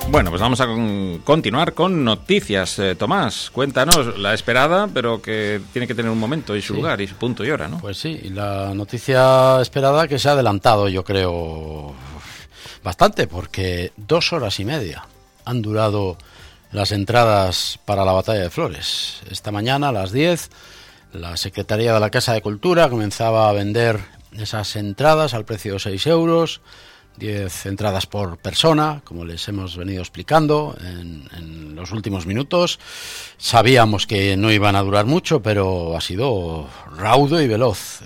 Bueno, pues vamos a continuar con noticias. Tomás, cuéntanos la esperada, pero que tiene que tener un momento y su lugar y su punto y hora, ¿no? Pues sí, la noticia esperada que se ha adelantado, yo creo, bastante, porque 2 horas y media han durado las entradas para la Batalla de Flores. Esta mañana a las 10, la Secretaría de la Casa de Cultura comenzaba a vender esas entradas al precio de 6 euros. 10 entradas por persona, como les hemos venido explicando en los últimos minutos. Sabíamos que no iban a durar mucho, pero ha sido raudo y veloz.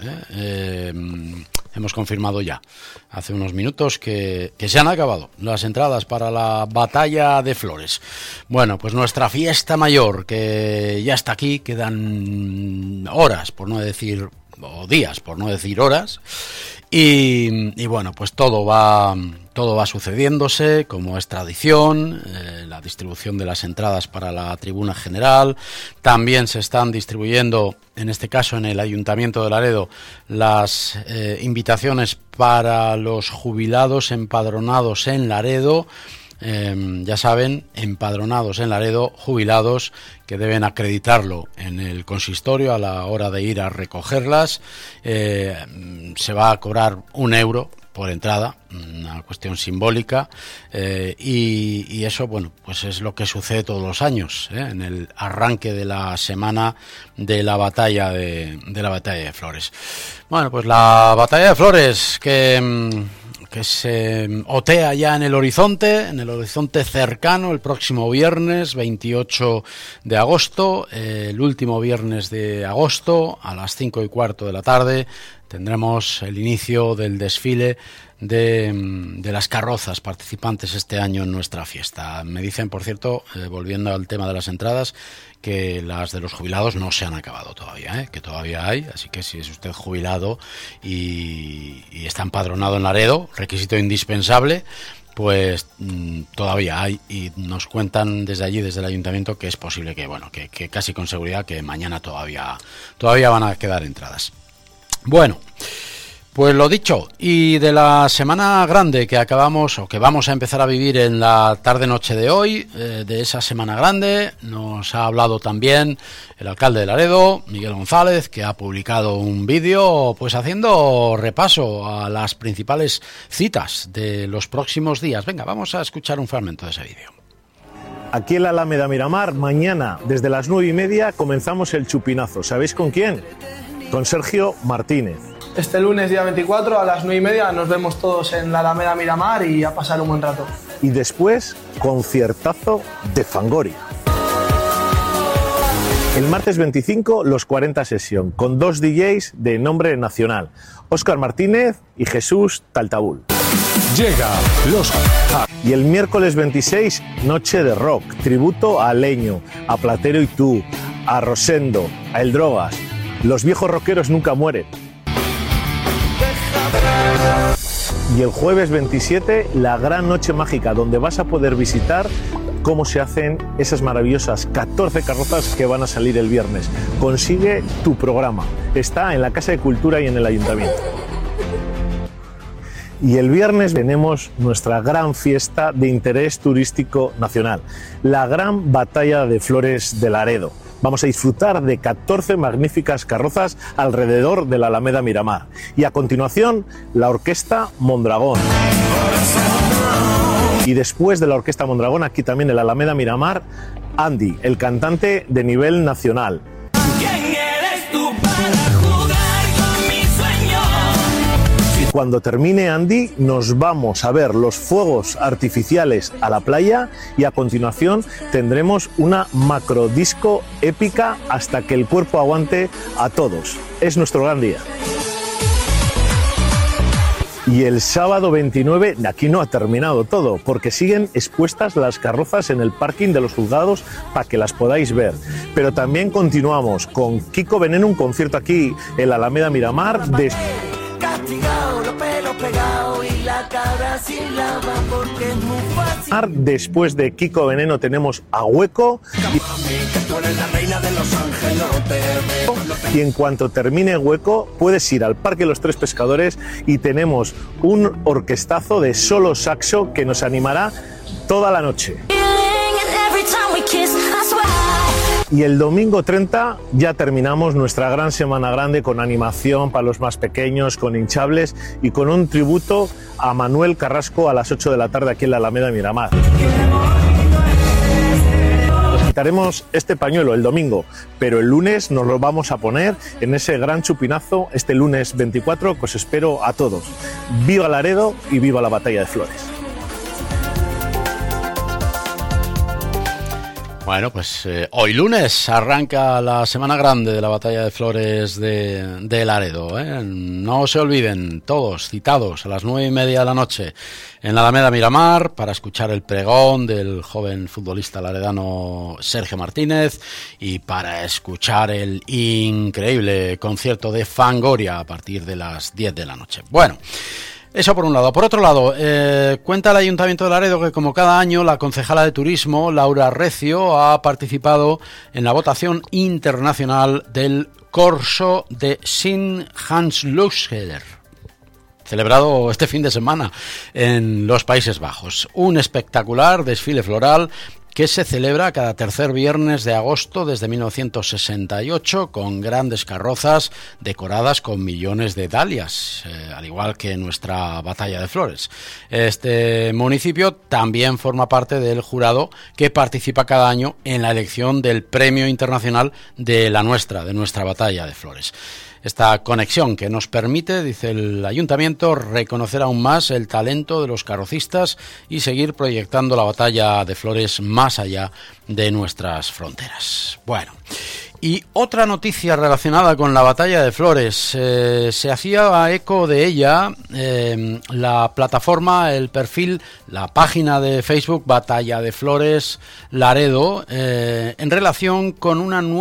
Hemos confirmado ya, hace unos minutos, que se han acabado las entradas para la Batalla de Flores. Bueno, pues nuestra fiesta mayor, que ya está aquí, quedan horas, por no decir, o días, por no decir horas. Y bueno, pues todo va sucediéndose como es tradición. La distribución de las entradas para la tribuna general. También se están distribuyendo, en este caso en el Ayuntamiento de Laredo, las invitaciones para los jubilados empadronados en Laredo. Ya saben, empadronados en Laredo, jubilados que deben acreditarlo en el consistorio a la hora de ir a recogerlas. Se va a cobrar 1 euro por entrada, una cuestión simbólica, y eso, bueno, pues es lo que sucede todos los años, en el arranque de la semana de la batalla de Flores. Bueno, pues la Batalla de Flores que se otea ya en el horizonte cercano, el próximo viernes 28 de agosto, el último viernes de agosto, a las 5:15 de la tarde, tendremos el inicio del desfile de las carrozas participantes este año en nuestra fiesta. Me dicen, por cierto, volviendo al tema de las entradas, que las de los jubilados no se han acabado todavía, que todavía hay, así que si es usted jubilado y está empadronado en Laredo, requisito indispensable, pues todavía hay, y nos cuentan desde allí, desde el ayuntamiento, que es posible que casi con seguridad que mañana todavía van a quedar entradas. Bueno, pues lo dicho, y de la semana grande que acabamos o que vamos a empezar a vivir en la tarde-noche de hoy, de esa semana grande, nos ha hablado también el alcalde de Laredo, Miguel González, que ha publicado un vídeo pues haciendo repaso a las principales citas de los próximos días. Venga, vamos a escuchar un fragmento de ese vídeo. Aquí en la Alameda Miramar, mañana desde las 9:30 comenzamos el chupinazo. ¿Sabéis con quién? Con Sergio Martínez. Este lunes, día 24, a las 9:30, nos vemos todos en la Alameda Miramar y a pasar un buen rato. Y después, conciertazo de Fangoria. El martes 25, los 40 Sesión, con 2 DJs de nombre nacional, Óscar Martínez y Jesús Taltabul. Llega los... Y el miércoles 26, Noche de Rock, tributo a Leño, a Platero y Tú, a Rosendo, a El Drogas. Los viejos rockeros nunca mueren. Y el jueves 27, la gran noche mágica, donde vas a poder visitar cómo se hacen esas maravillosas 14 carrozas que van a salir el viernes. Consigue tu programa. Está en la Casa de Cultura y en el Ayuntamiento. Y el viernes tenemos nuestra gran fiesta de interés turístico nacional, la gran Batalla de Flores de Laredo. Vamos a disfrutar de 14 magníficas carrozas alrededor de la Alameda Miramar. Y a continuación, la Orquesta Mondragón. Y después de la Orquesta Mondragón, aquí también en la Alameda Miramar, Andy, el cantante de nivel nacional. Cuando termine Andy, nos vamos a ver los fuegos artificiales a la playa y a continuación tendremos una macrodisco épica hasta que el cuerpo aguante a todos. Es nuestro gran día. Y el sábado 29, aquí no ha terminado todo, porque siguen expuestas las carrozas en el parking de los juzgados para que las podáis ver. Pero también continuamos con Kiko Veneno, un concierto aquí en la Alameda Miramar. Después de Kiko Veneno tenemos a Hueco y en cuanto termine Hueco puedes ir al Parque Los Tres Pescadores y tenemos un orquestazo de solo saxo que nos animará toda la noche. Y el domingo 30 ya terminamos nuestra gran semana grande con animación para los más pequeños, con hinchables y con un tributo a Manuel Carrasco a las 8 de la tarde aquí en la Alameda de Miramar. Nos quitaremos este pañuelo el domingo, pero el lunes nos lo vamos a poner en ese gran chupinazo este lunes 24 que os espero a todos. ¡Viva Laredo y viva la Batalla de Flores! Bueno, pues hoy lunes arranca la semana grande de la Batalla de Flores de Laredo, ¿eh? No se olviden, todos citados a las 9:30 de la noche en la Alameda Miramar para escuchar el pregón del joven futbolista laredano Sergio Martínez y para escuchar el increíble concierto de Fangoria a partir de las 10 de la noche. Bueno, eso por un lado. Por otro lado, cuenta el Ayuntamiento de Laredo que como cada año la concejala de Turismo, Laura Recio, ha participado en la votación internacional del Corso de Sint-Hans-Losgeder, celebrado este fin de semana en los Países Bajos. Un espectacular desfile floral que se celebra cada tercer viernes de agosto desde 1968 con grandes carrozas decoradas con millones de dalias, al igual que nuestra Batalla de Flores. Este municipio también forma parte del jurado que participa cada año en la elección del Premio Internacional de nuestra Batalla de Flores. Esta conexión que nos permite, dice el Ayuntamiento, reconocer aún más el talento de los carrocistas y seguir proyectando la Batalla de Flores más allá de nuestras fronteras. Bueno, y otra noticia relacionada con la Batalla de Flores, se hacía eco de ella la plataforma, el perfil, la página de Facebook Batalla de Flores Laredo, en relación con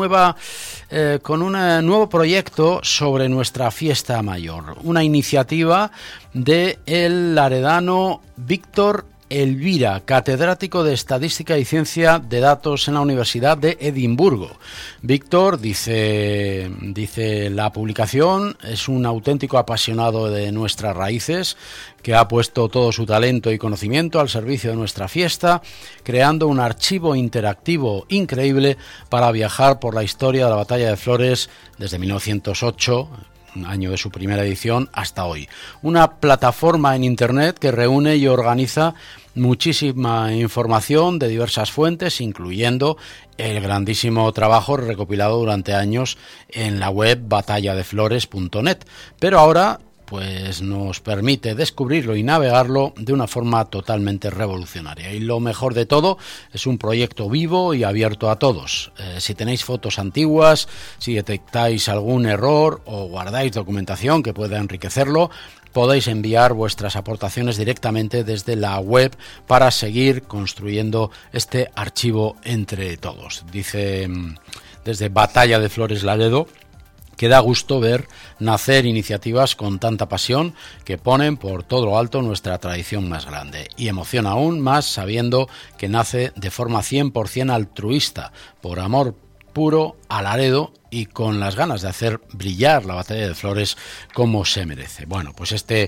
con un nuevo proyecto sobre nuestra fiesta mayor, una iniciativa de el laredano Víctor Elvira, catedrático de Estadística y Ciencia de Datos en la Universidad de Edimburgo. Víctor, dice la publicación, es un auténtico apasionado de nuestras raíces, que ha puesto todo su talento y conocimiento al servicio de nuestra fiesta, creando un archivo interactivo increíble para viajar por la historia de la Batalla de Flores desde 1908, año de su primera edición, hasta hoy. Una plataforma en Internet que reúne y organiza muchísima información de diversas fuentes, incluyendo el grandísimo trabajo recopilado durante años en la web batalladeflores.net. Pero ahora pues nos permite descubrirlo y navegarlo de una forma totalmente revolucionaria. Y lo mejor de todo, es un proyecto vivo y abierto a todos. Si tenéis fotos antiguas, si detectáis algún error o guardáis documentación que pueda enriquecerlo, podéis enviar vuestras aportaciones directamente desde la web para seguir construyendo este archivo entre todos. Dice desde Batalla de Flores Laredo que da gusto ver nacer iniciativas con tanta pasión que ponen por todo lo alto nuestra tradición más grande, y emociona aún más sabiendo que nace de forma 100% altruista, por amor puro a Laredo y con las ganas de hacer brillar la Batalla de Flores como se merece. Bueno, pues este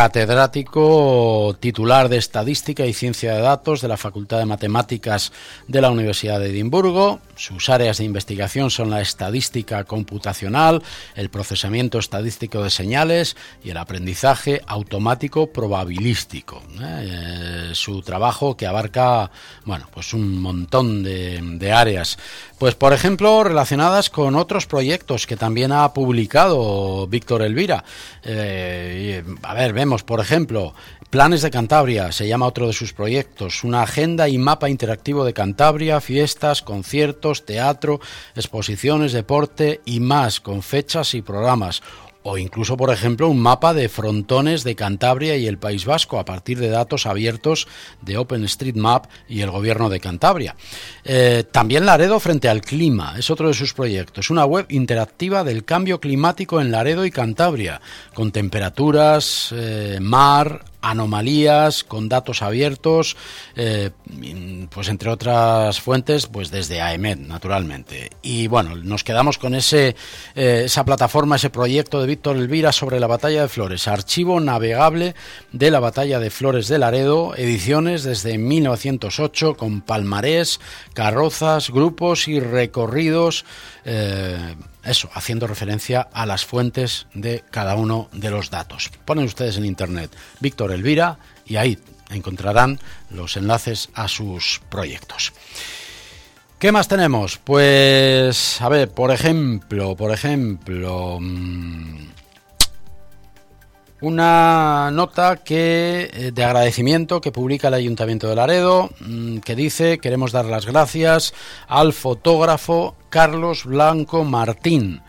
catedrático titular de Estadística y Ciencia de Datos de la Facultad de Matemáticas de la Universidad de Edimburgo, sus áreas de investigación son la estadística computacional, el procesamiento estadístico de señales y el aprendizaje automático probabilístico. Su trabajo que abarca, bueno, pues un montón de áreas. Pues por ejemplo, relacionadas con otros proyectos que también ha publicado Víctor Elvira. A ver, vemos, por ejemplo, Planes de Cantabria, se llama otro de sus proyectos, una agenda y mapa interactivo de Cantabria, fiestas, conciertos, teatro, exposiciones, deporte y más, con fechas y programas. O incluso, por ejemplo, un mapa de frontones de Cantabria y el País Vasco a partir de datos abiertos de OpenStreetMap y el Gobierno de Cantabria. También Laredo frente al clima es otro de sus proyectos, una web interactiva del cambio climático en Laredo y Cantabria, con temperaturas, mar, anomalías con datos abiertos, pues entre otras fuentes, pues desde AEMET, naturalmente. Y bueno, nos quedamos con esa plataforma, ese proyecto de Víctor Elvira sobre la Batalla de Flores, archivo navegable de la Batalla de Flores de Laredo, ediciones desde 1908 con palmarés, carrozas, grupos y recorridos, haciendo referencia a las fuentes de cada uno de los datos. Ponen ustedes en internet Víctor Elvira y ahí encontrarán los enlaces a sus proyectos. ¿Qué más tenemos? Pues, a ver, por ejemplo, una nota de agradecimiento que publica el Ayuntamiento de Laredo, que dice: queremos dar las gracias al fotógrafo Carlos Blanco Martín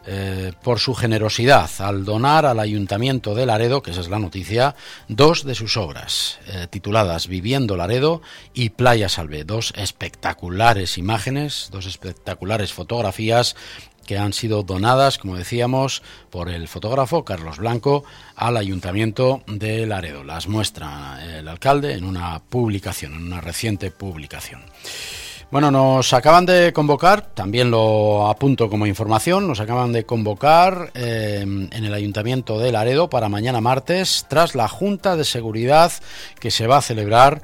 por su generosidad al donar al Ayuntamiento de Laredo, que esa es la noticia, 2 de sus obras, tituladas Viviendo Laredo y Playa Salvé, 2 espectaculares imágenes, 2 espectaculares fotografías que han sido donadas, como decíamos, por el fotógrafo Carlos Blanco al Ayuntamiento de Laredo. Las muestra el alcalde en una publicación, en una reciente publicación. Bueno, nos acaban de convocar, también lo apunto como información, nos acaban de convocar en el Ayuntamiento de Laredo para mañana martes, tras la Junta de Seguridad que se va a celebrar,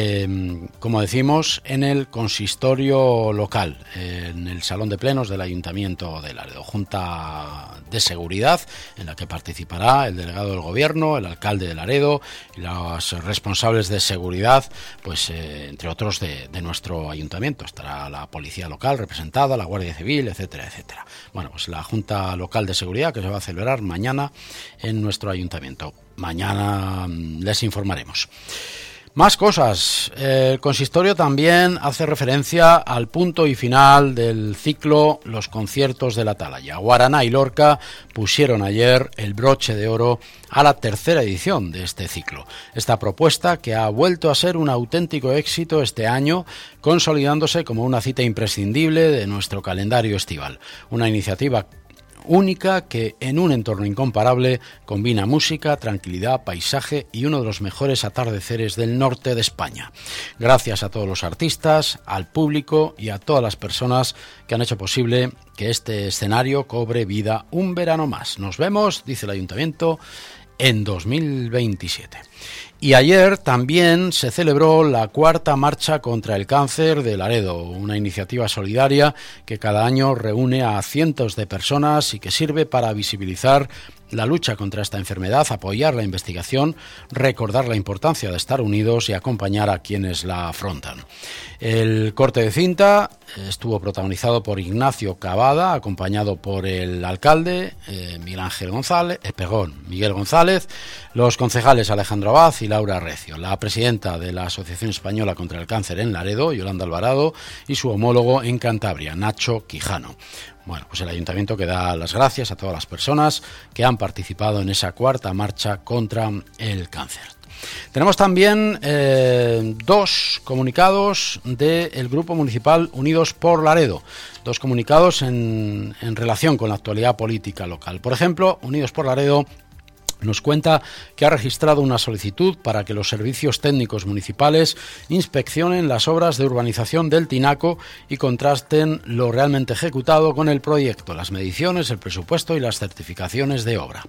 como decimos, en el consistorio local, en el Salón de Plenos del Ayuntamiento de Laredo. Junta de Seguridad en la que participará el delegado del Gobierno, el alcalde de Laredo y los responsables de seguridad, pues entre otros de nuestro ayuntamiento. Estará la policía local representada, la Guardia Civil, etcétera, etcétera. Bueno, pues la Junta Local de Seguridad que se va a celebrar mañana en nuestro ayuntamiento. Mañana les informaremos. Más cosas. El consistorio también hace referencia al punto y final del ciclo Los conciertos de la Atalaya. Guaraná y Lorca pusieron ayer el broche de oro a la 3ª edición de este ciclo. Esta propuesta, que ha vuelto a ser un auténtico éxito este año, consolidándose como una cita imprescindible de nuestro calendario estival. Una iniciativa única que en un entorno incomparable combina música, tranquilidad, paisaje y uno de los mejores atardeceres del norte de España. Gracias a todos los artistas, al público y a todas las personas que han hecho posible que este escenario cobre vida un verano más. Nos vemos, dice el Ayuntamiento, en 2027. Y ayer también se celebró la 4ª Marcha contra el Cáncer de Laredo, una iniciativa solidaria que cada año reúne a cientos de personas y que sirve para visibilizar la lucha contra esta enfermedad, apoyar la investigación, recordar la importancia de estar unidos y acompañar a quienes la afrontan. El corte de cinta estuvo protagonizado por Ignacio Cavada, acompañado por el alcalde Miguel González, los concejales Alejandro Abad y Laura Recio, la presidenta de la Asociación Española contra el Cáncer en Laredo, Yolanda Alvarado, y su homólogo en Cantabria, Nacho Quijano. Bueno, pues el Ayuntamiento que da las gracias a todas las personas que han participado en esa 4ª Marcha contra el Cáncer. Tenemos también 2 comunicados del Grupo Municipal Unidos por Laredo, 2 comunicados en relación con la actualidad política local. Por ejemplo, Unidos por Laredo nos cuenta que ha registrado una solicitud para que los servicios técnicos municipales inspeccionen las obras de urbanización del Tinaco y contrasten lo realmente ejecutado con el proyecto, las mediciones, el presupuesto y las certificaciones de obra.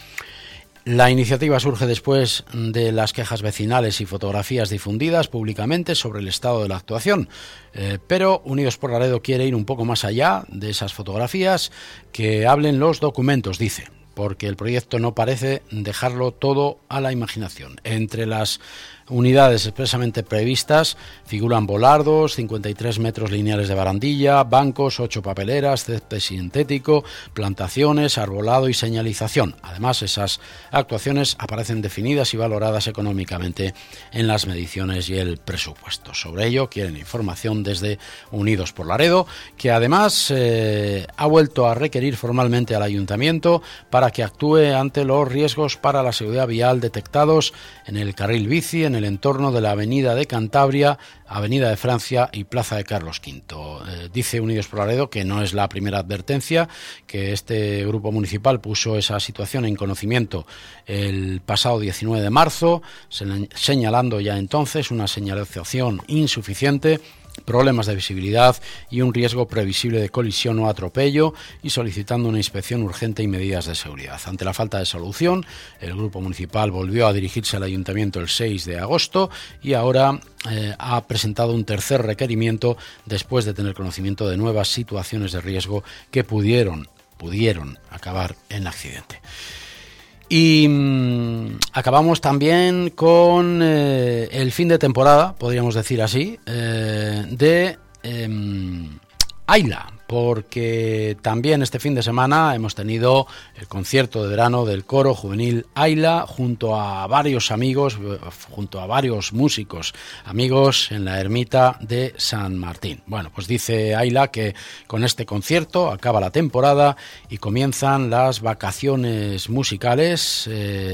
La iniciativa surge después de las quejas vecinales y fotografías difundidas públicamente sobre el estado de la actuación, pero Unidos por Laredo quiere ir un poco más allá de esas fotografías, que hablen los documentos, dice, porque el proyecto no parece dejarlo todo a la imaginación. Entre las unidades expresamente previstas figuran volardos, 53 metros lineales de barandilla, bancos, 8 papeleras, césped sintético, plantaciones, arbolado y señalización. Además, esas actuaciones aparecen definidas y valoradas económicamente en las mediciones y el presupuesto. Sobre ello quieren información desde Unidos por Laredo, que además ha vuelto a requerir formalmente al Ayuntamiento para que actúe ante los riesgos para la seguridad vial detectados en el carril bici, en en el entorno de la Avenida de Cantabria, Avenida de Francia y Plaza de Carlos V. Dice Unidos por Laredo que no es la primera advertencia, que este grupo municipal puso esa situación en conocimiento el pasado 19 de marzo, señalando ya entonces una señalización insuficiente, problemas de visibilidad y un riesgo previsible de colisión o atropello, y solicitando una inspección urgente y medidas de seguridad. Ante la falta de solución, el grupo municipal volvió a dirigirse al ayuntamiento el 6 de agosto y ahora ha presentado un tercer requerimiento después de tener conocimiento de nuevas situaciones de riesgo que pudieron acabar en accidente. Y acabamos también con el fin de temporada, podríamos decir así, de Ayla, porque también este fin de semana hemos tenido el concierto de verano del coro juvenil Ayla junto a varios amigos, junto a varios músicos amigos en la ermita de San Martín. Bueno, pues dice Ayla que con este concierto acaba la temporada y comienzan las vacaciones musicales.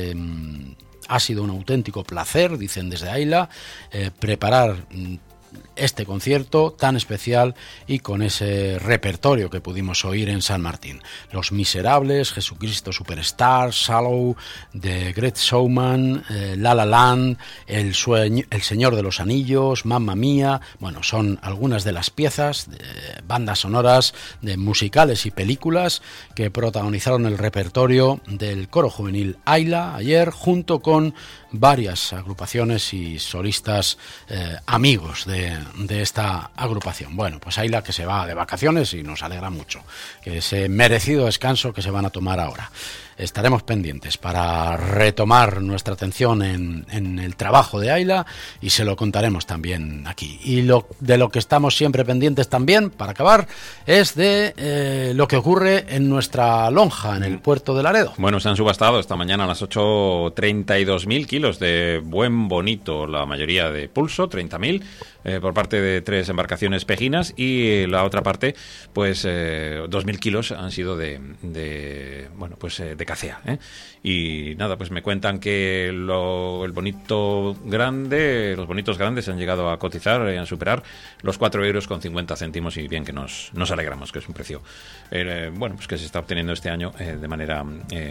Ha sido un auténtico placer, dicen desde Ayla, preparar este concierto tan especial y con ese repertorio que pudimos oír en San Martín. Los Miserables, Jesucristo Superstar, Shallow, The Great Showman, La La Land, El Señor de los Anillos, Mamma Mía. Bueno, son algunas de las piezas, de bandas sonoras, de musicales y películas que protagonizaron el repertorio del coro juvenil Ayla ayer, junto con varias agrupaciones y solistas amigos de esta agrupación. Bueno, pues Ayla, que se va de vacaciones y nos alegra mucho que ese merecido descanso que se van a tomar ahora. Estaremos pendientes para retomar nuestra atención en el trabajo de Ayla y se lo contaremos también aquí. Y de lo que estamos siempre pendientes también, para acabar, es de lo que ocurre en nuestra lonja, en el puerto de Laredo. Bueno, se han subastado esta mañana a las 8 32.000 kilos de buen bonito, la mayoría de pulso, 30.000, por parte de 3 embarcaciones pejinas, y la otra parte, pues 2.000 kilos han sido de cacea, ¿eh? Y nada, pues me cuentan que los bonitos grandes han llegado a cotizar y a superar los 4,50 €, y bien que nos alegramos, que es un precio pues que se está obteniendo este año de manera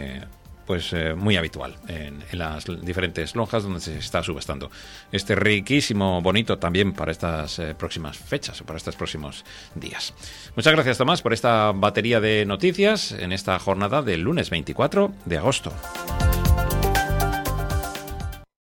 muy habitual en las diferentes lonjas donde se está subastando este riquísimo bonito también para estas próximas fechas o para estos próximos días. Muchas gracias, Tomás, por esta batería de noticias en esta jornada del lunes 24 de agosto.